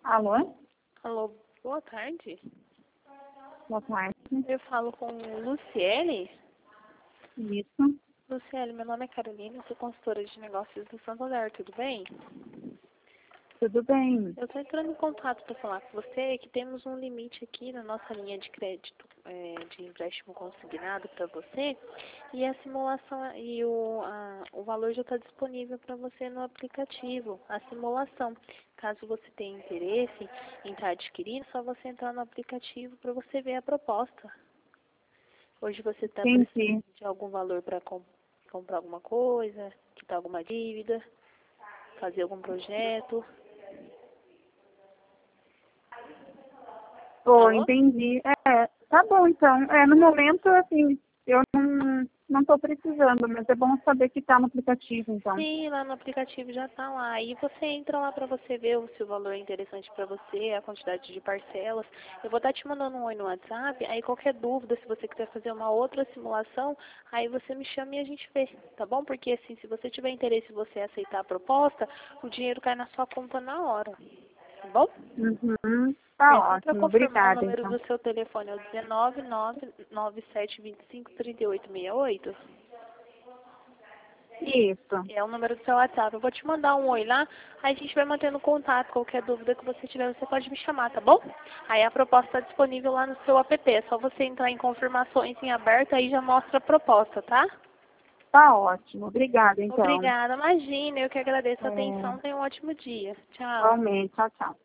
Alô? Alô, boa tarde. Boa tarde. Eu falo com Luciele. Isso. Luciele, meu nome é Carolina, eu sou consultora de negócios do Santander, tudo bem? Tudo bem. Eu estou entrando em contato para falar com você que temos um limite aqui na nossa linha de crédito de empréstimo consignado para você e a simulação e o valor já está disponível para você no aplicativo, a simulação. Caso você tenha interesse em estar adquirindo, é só você entrar no aplicativo para você ver a proposta. Hoje você está precisando de algum valor para comprar alguma coisa, quitar alguma dívida, fazer algum projeto. Oh, Alô? entendi. Tá bom então. No momento, assim, eu não estou precisando, mas é bom saber que está no aplicativo, então. Sim, lá no aplicativo já está lá. Aí você entra lá para você ver se o valor é interessante para você, a quantidade de parcelas. Eu vou estar te mandando um oi no WhatsApp. Aí qualquer dúvida, se você quiser fazer uma outra simulação, aí você me chama e a gente vê, tá bom? Porque assim, se você tiver interesse e você aceitar a proposta, o dinheiro cai na sua conta na hora, tá bom? Uhum. Tá Só para ótimo. confirmar, o Obrigada, número então. do seu telefone é o 19997253868. Isso. É o número do seu WhatsApp. Eu vou te mandar um oi lá, aí a gente vai mantendo contato. Qualquer dúvida que você tiver, você pode me chamar, tá bom? Aí a proposta está disponível lá no seu app. É só você entrar em confirmações em aberto, aí já mostra a proposta, tá? Tá ótimo. Obrigada, então. Obrigada, imagina. Eu que agradeço a É, atenção. Tenha um ótimo dia. Tchau. igualmente. Tchau, tchau.